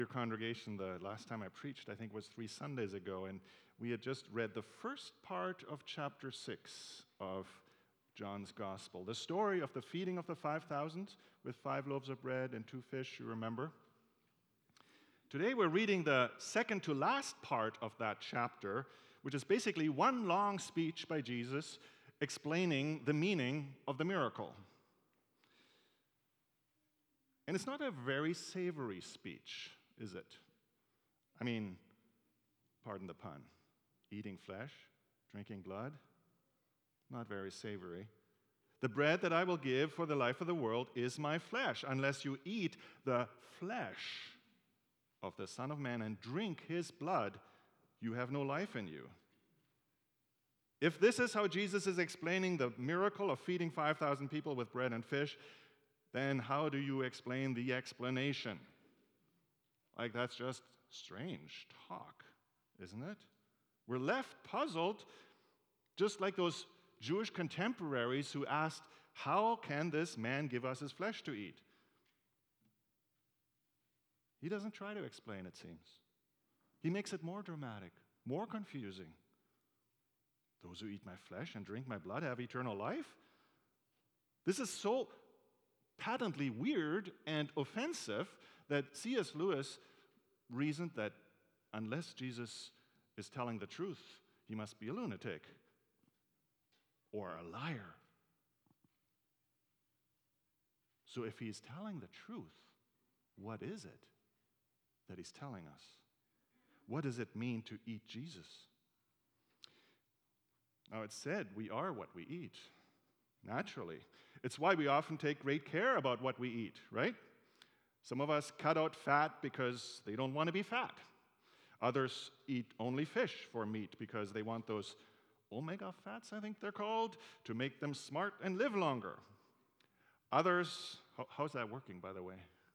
Your congregation, the last time I preached, I think was 3 Sundays ago, and we had just read the first part of chapter 6 of John's Gospel, the story of the feeding of the 5,000 with 5 loaves of bread and 2 fish, you remember? Today we're reading the second to last part of that chapter, which is basically one long speech by Jesus explaining the meaning of the miracle. And it's not a very savory speech, is it? I mean, pardon the pun, eating flesh, drinking blood, not very savory. The bread that I will give for the life of the world is my flesh. Unless you eat the flesh of the Son of Man and drink his blood, you have no life in you. If this is how Jesus is explaining the miracle of feeding 5,000 people with bread and fish, then how do you explain the explanation? Like, that's just strange talk, isn't it? We're left puzzled, just like those Jewish contemporaries who asked, how can this man give us his flesh to eat? He doesn't try to explain, it seems. He makes it more dramatic, more confusing. Those who eat my flesh and drink my blood have eternal life? This is so patently weird and offensive that C.S. Lewis reasoned that unless Jesus is telling the truth, he must be a lunatic or a liar. So if he's telling the truth, what is it that he's telling us? What does it mean to eat Jesus? Now, it's said we are what we eat, naturally. It's why we often take great care about what we eat, right? Some of us cut out fat because they don't want to be fat. Others eat only fish for meat because they want those omega fats, I think they're called, to make them smart and live longer. Others, how's that working, by the way?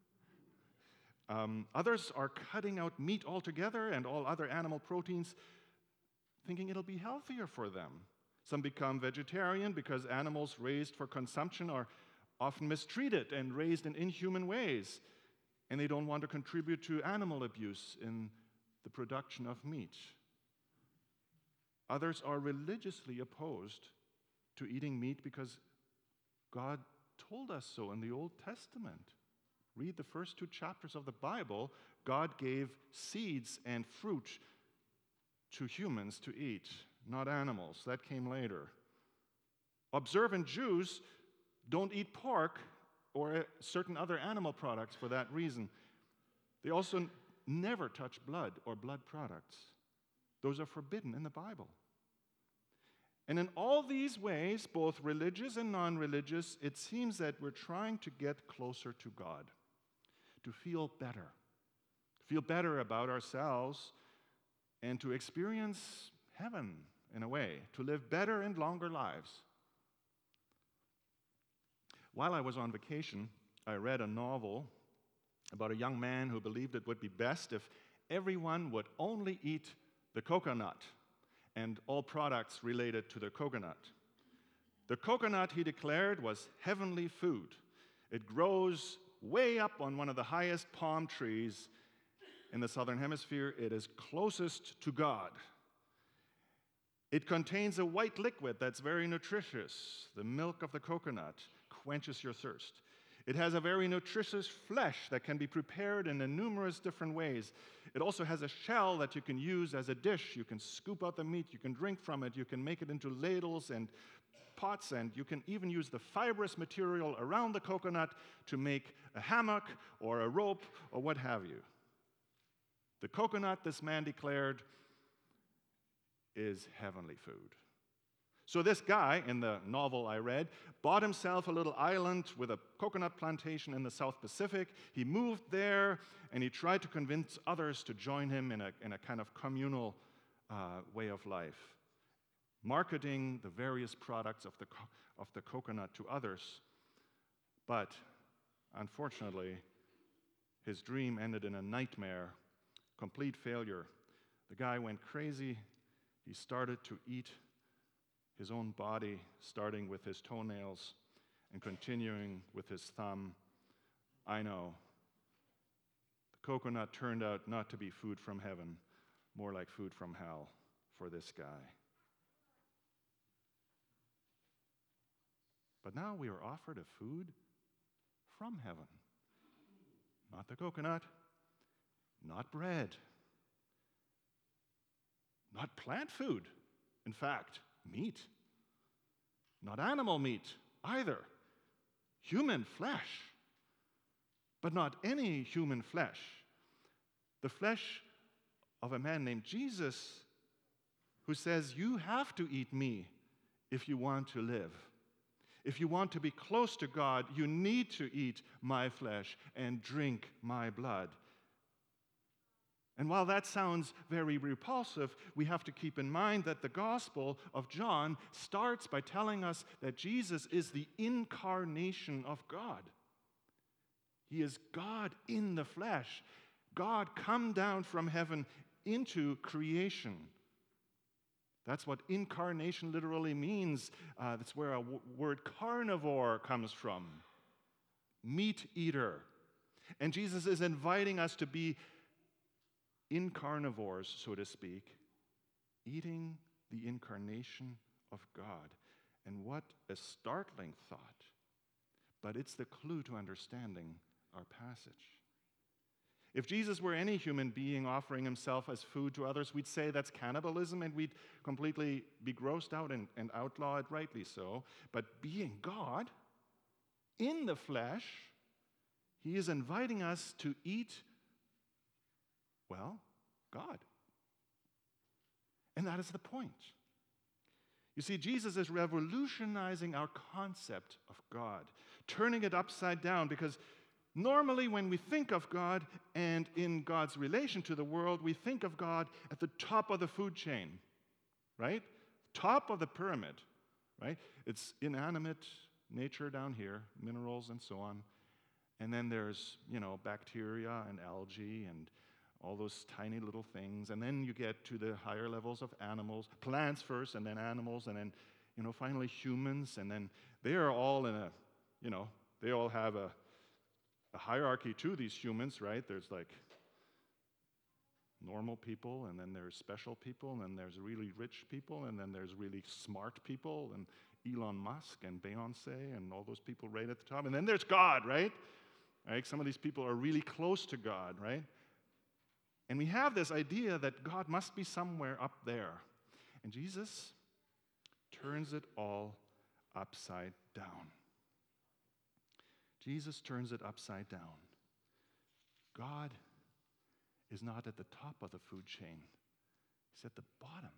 Others are cutting out meat altogether and all other animal proteins, thinking it'll be healthier for them. Some become vegetarian because animals raised for consumption are often mistreated and raised in inhuman ways, and they don't want to contribute to animal abuse in the production of meat. Others are religiously opposed to eating meat because God told us so in the Old Testament. Read the first 2 chapters of the Bible. God gave seeds and fruit to humans to eat, not animals. That came later. Observant Jews don't eat pork or certain other animal products for that reason. They also never touch blood or blood products. Those are forbidden in the Bible. And in all these ways, both religious and non-religious, it seems that we're trying to get closer to God, to feel better about ourselves, and to experience heaven in a way, to live better and longer lives. While I was on vacation, I read a novel about a young man who believed it would be best if everyone would only eat the coconut and all products related to the coconut. The coconut, he declared, was heavenly food. It grows way up on one of the highest palm trees in the southern hemisphere. It is closest to God. It contains a white liquid that's very nutritious. The milk of the coconut quenches your thirst. It has a very nutritious flesh that can be prepared in numerous different ways. It also has a shell that you can use as a dish. You can scoop out the meat, you can drink from it, you can make it into ladles and pots, and you can even use the fibrous material around the coconut to make a hammock or a rope or what have you. The coconut, this man declared, is heavenly food. So this guy, in the novel I read, bought himself a little island with a coconut plantation in the South Pacific. He moved there, and he tried to convince others to join him in a kind of communal way of life, marketing the various products of the coconut to others. But unfortunately, his dream ended in a nightmare, complete failure. The guy went crazy. He started to eat his own body, starting with his toenails and continuing with his thumb. I know. The coconut turned out not to be food from heaven, more like food from hell for this guy. But now we are offered a food from heaven. Not the coconut, not bread, not plant food, in fact, meat. Not animal meat either, human flesh. But not any human flesh. The flesh of a man named Jesus, who says, you have to eat me if you want to live. If you want to be close to God, you need to eat my flesh and drink my blood. And while that sounds very repulsive, we have to keep in mind that the Gospel of John starts by telling us that Jesus is the incarnation of God. He is God in the flesh. God come down from heaven into creation. That's what incarnation literally means. That's where our word carnivore comes from. Meat eater. And Jesus is inviting us to be incarnivores, so to speak, eating the incarnation of God. And what a startling thought. But it's the clue to understanding our passage. If Jesus were any human being offering himself as food to others, we'd say that's cannibalism and we'd completely be grossed out and outlaw it, rightly so. But being God in the flesh, he is inviting us to eat, well, God. And that is the point. You see, Jesus is revolutionizing our concept of God, turning it upside down, because normally when we think of God and in God's relation to the world, we think of God at the top of the food chain, right? Top of the pyramid, right? It's inanimate nature down here, minerals and so on. And then there's, bacteria and algae and all those tiny little things. And then you get to the higher levels of animals, plants first, and then animals, and then, finally humans. And then they are all in they all have a hierarchy to these humans, right? There's like normal people, and then there's special people, and then there's really rich people, and then there's really smart people, and Elon Musk and Beyonce and all those people right at the top. And then there's God, right? Some of these people are really close to God, right? And we have this idea that God must be somewhere up there. And Jesus turns it all upside down. Jesus turns it upside down. God is not at the top of the food chain. He's at the bottom.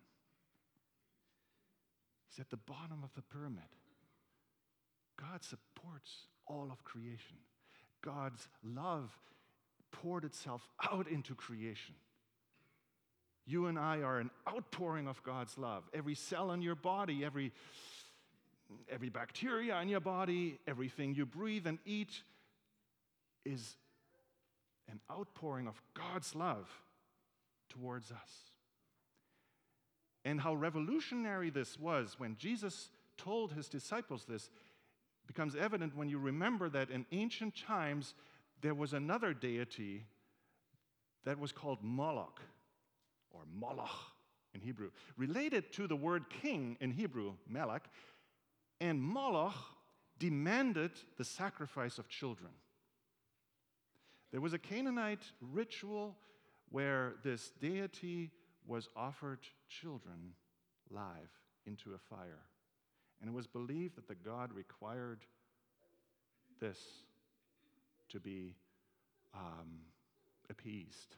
He's at the bottom of the pyramid. God supports all of creation. God's love poured itself out into creation. You and I are an outpouring of God's love. Every cell in your body, every bacteria in your body, everything you breathe and eat is an outpouring of God's love towards us. And how revolutionary this was when Jesus told his disciples this becomes evident when you remember that in ancient times there was another deity that was called Moloch, or Moloch in Hebrew, related to the word king in Hebrew, Melech. And Moloch demanded the sacrifice of children. There was a Canaanite ritual where this deity was offered children live into a fire. And it was believed that the god required this to be appeased.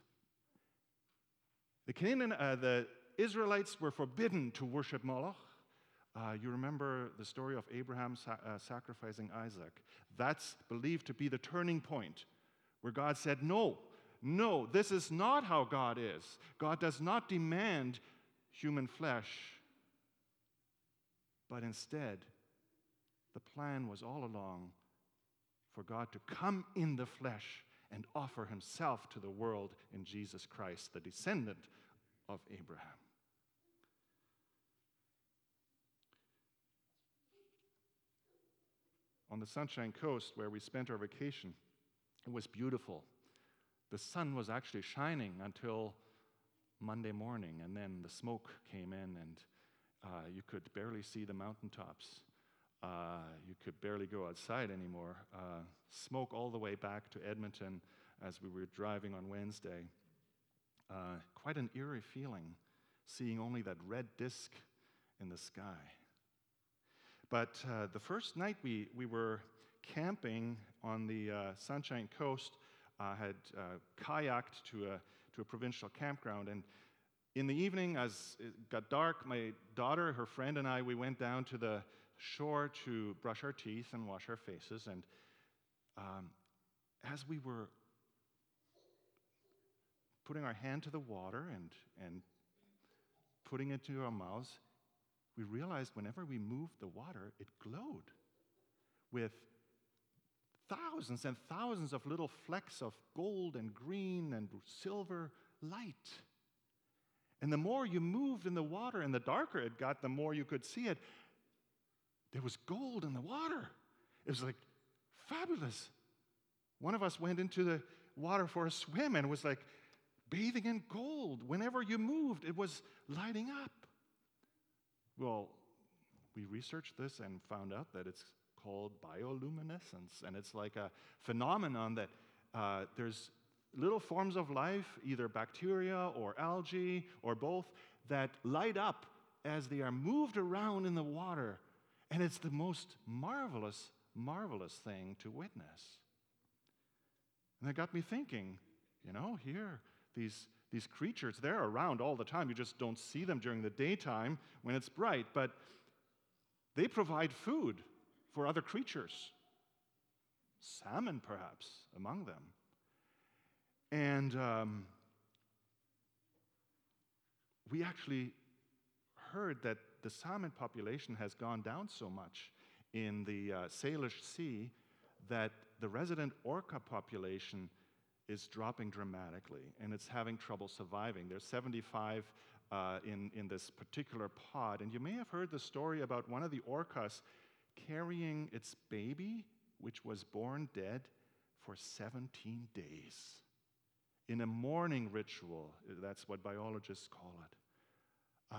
The Israelites were forbidden to worship Moloch. You remember the story of Abraham sacrificing Isaac. That's believed to be the turning point where God said, no, this is not how God is. God does not demand human flesh, but instead, the plan was all along for God to come in the flesh and offer himself to the world in Jesus Christ, the descendant of Abraham. On the Sunshine Coast, where we spent our vacation, it was beautiful. the sun was actually shining until Monday morning, and then the smoke came in, and you could barely see the mountaintops. You could barely go outside anymore. Smoke all the way back to Edmonton as we were driving on Wednesday. Quite an eerie feeling, seeing only that red disk in the sky. But the first night we were camping on the Sunshine Coast, had kayaked to a provincial campground, and in the evening, as it got dark, my daughter, her friend, and I, we went down to the shore to brush our teeth and wash our faces, and as we were putting our hand to the water and putting it to our mouths, we realized whenever we moved the water, it glowed with thousands and thousands of little flecks of gold and green and silver light. And the more you moved in the water and the darker it got, the more you could see it. There was gold in the water. It was like fabulous. One of us went into the water for a swim and it was like bathing in gold. Whenever you moved, it was lighting up. Well, we researched this and found out that it's called bioluminescence, and it's like a phenomenon that there's little forms of life, either bacteria or algae or both, that light up as they are moved around in the water, and it's the most marvelous, marvelous thing to witness. And that got me thinking, here, these creatures, they're around all the time. You just don't see them during the daytime when it's bright, but they provide food for other creatures, salmon perhaps among them. And we actually heard that the salmon population has gone down so much in the Salish Sea that the resident orca population is dropping dramatically, and it's having trouble surviving. There's 75 in this particular pod, and you may have heard the story about one of the orcas carrying its baby, which was born dead, for 17 days. In a mourning ritual, that's what biologists call it.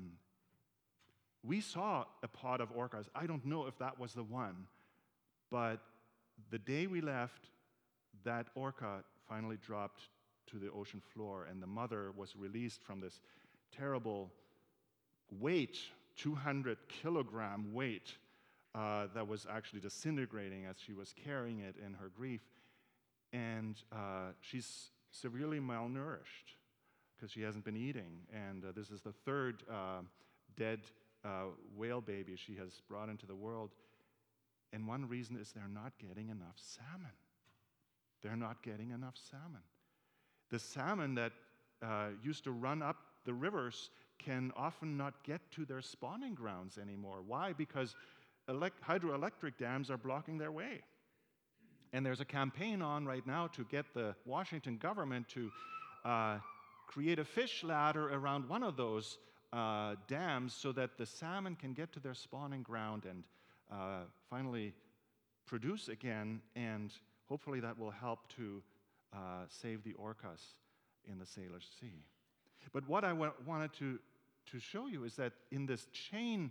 We saw a pod of orcas. I don't know if that was the one, but the day we left, that orca finally dropped to the ocean floor, and the mother was released from this terrible weight, 200-kilogram weight, that was actually disintegrating as she was carrying it in her grief. And she's severely malnourished because she hasn't been eating. And this is the third dead whale baby she has brought into the world. And one reason is they're not getting enough salmon. They're not getting enough salmon. The salmon that used to run up the rivers can often not get to their spawning grounds anymore. Why? Because hydroelectric dams are blocking their way. And there's a campaign on right now to get the Washington government to create a fish ladder around one of those dams so that the salmon can get to their spawning ground and finally produce again, and hopefully that will help to save the orcas in the Salish Sea. But what I wanted to show you is that in this chain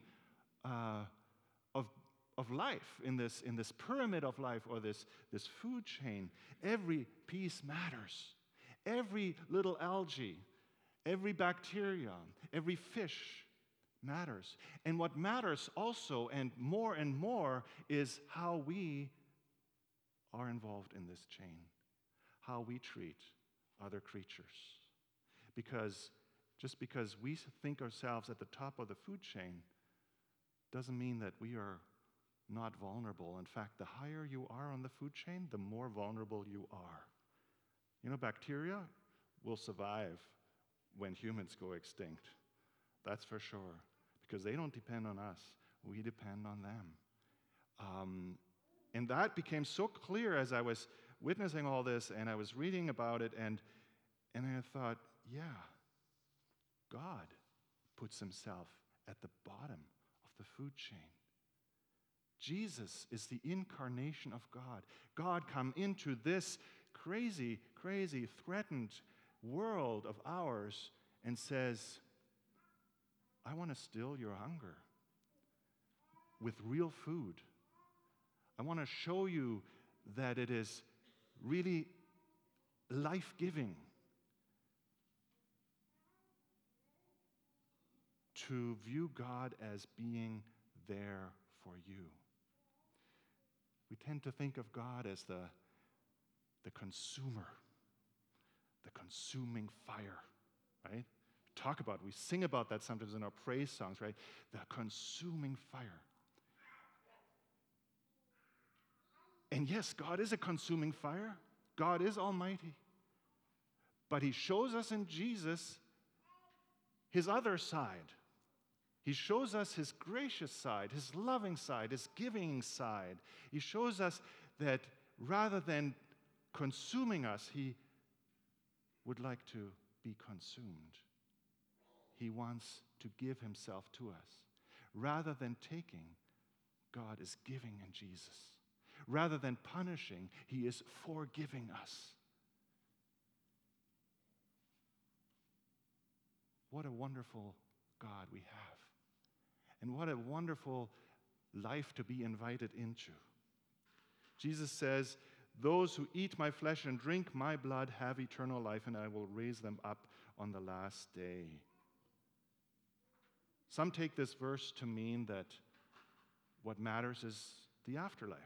of life, in this pyramid of life, or this food chain, every piece matters. Every little algae, every bacteria, every fish matters. And what matters also, and more, is how we are involved in this chain, how we treat other creatures. Because just because we think ourselves at the top of the food chain doesn't mean that we are not vulnerable. In fact, the higher you are on the food chain, the more vulnerable you are. Bacteria will survive when humans go extinct. That's for sure. Because they don't depend on us. We depend on them. And that became so clear as I was witnessing all this and I was reading about it, and I thought, yeah, God puts himself at the bottom of the food chain. Jesus is the incarnation of God. God come into this crazy, crazy, threatened world of ours and says, I want to still your hunger with real food. I want to show you that it is really life-giving to view God as being there for you. We tend to think of God as the consumer, the consuming fire, right? We sing about that sometimes in our praise songs, right? The consuming fire. And yes, God is a consuming fire. God is almighty. But he shows us in Jesus his other side. He shows us his gracious side, his loving side, his giving side. He shows us that rather than consuming us, he would like to be consumed. He wants to give himself to us. Rather than taking, God is giving in Jesus. Rather than punishing, he is forgiving us. What a wonderful God we have. And what a wonderful life to be invited into. Jesus says, those who eat my flesh and drink my blood have eternal life, and I will raise them up on the last day. Some take this verse to mean that what matters is the afterlife.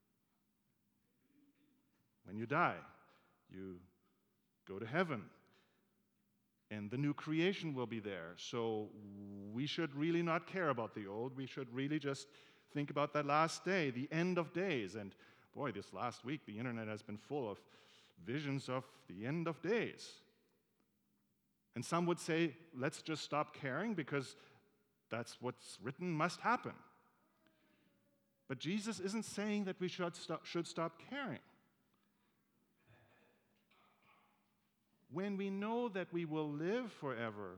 When you die, you go to heaven, and the new creation will be there. So we should really not care about the old. We should really just think about that last day, the end of days. And boy, this last week, the internet has been full of visions of the end of days. And some would say, let's just stop caring because that's what's written must happen. But Jesus isn't saying that we should stop caring. When we know that we will live forever,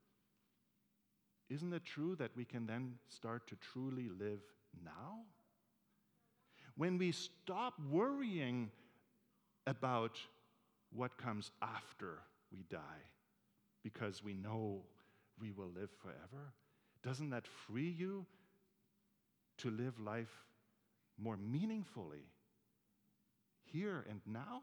isn't it true that we can then start to truly live now? When we stop worrying about what comes after we die, because we know we will live forever, doesn't that free you to live life more meaningfully here and now?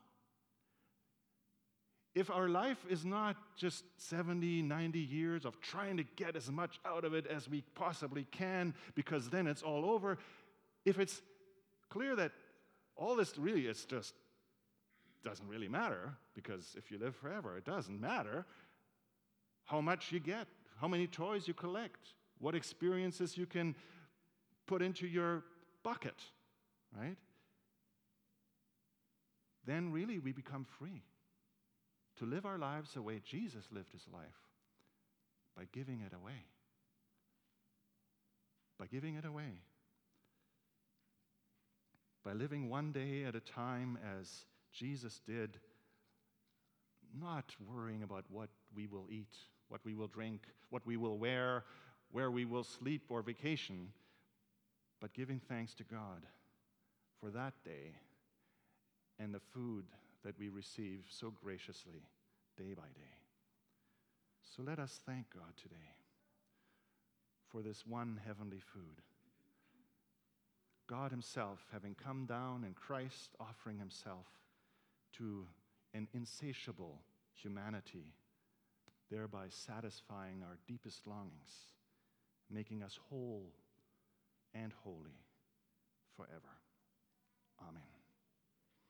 If our life is not just 70, 90 years of trying to get as much out of it as we possibly can, because then it's all over, if it's clear that all this really is just doesn't really matter, because if you live forever, it doesn't matter how much you get, how many toys you collect, what experiences you can put into your bucket, right? Then really we become free to live our lives the way Jesus lived his life, by giving it away. By giving it away. By living one day at a time as Jesus did, not worrying about what we will eat, what we will drink, what we will wear, where we will sleep or vacation, but giving thanks to God for that day and the food that we receive so graciously day by day. So let us thank God today for this one heavenly food. God himself having come down in Christ, offering himself to an insatiable humanity, thereby satisfying our deepest longings, making us whole and holy forever.